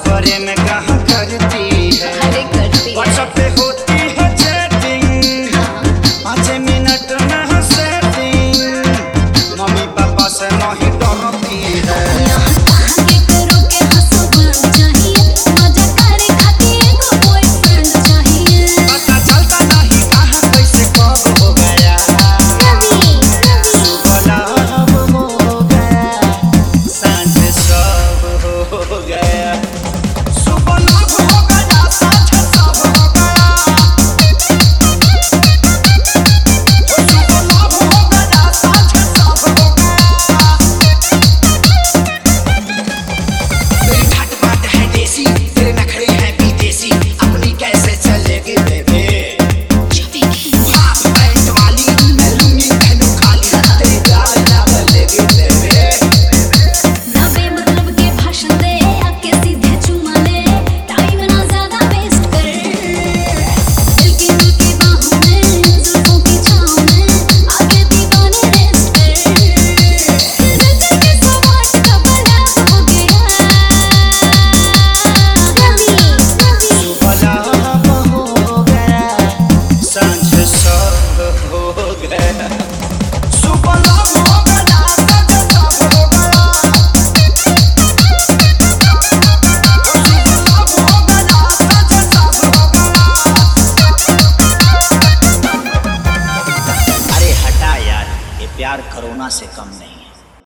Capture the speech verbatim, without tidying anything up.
प्रेम कहाँ करती है, अरे करती है। व्हाट्सएप पे होती है चैटिंग, पाँच मिनट में है सेटिंग, मम्मी पापा से नहीं डरती है। पता चलता नहीं कहाँ कैसे कब हो गया, गुलाब हो गया, सांझ सब हो गया, सुबह लाभ हो गया, सांझ सब हो गया, सुबह लाभ हो गया, सांझ सब हो गया। मेरी ठाट बाट है देसी, तेरे नखरे हैं विदेशी, अपनी कैसे चलेगी बेबे, हाफ पैंट वाली मैं लूंगी पहनूं खाली, तेरी गाल ना बलेगी बेबे। मतलब के भाषण दे आके सीधे चुमा ले, टाइम ना ज्यादा वेस्ट कर, दिल की दिल की बाहों में, जुल्फों की छाँव में, आगे दीवाने रेस्ट कर, दिल के सवाल का बड़ा हो गया। सुबह लाभ हो गया, सांझ सब हो गया, सुबह लाभ हो गया, सांझ सब हो गया, सुबह लाभ हो गया, सांझ सब हो गया। अरे हटा यार, ये प्यार कोरोना से कम नहीं।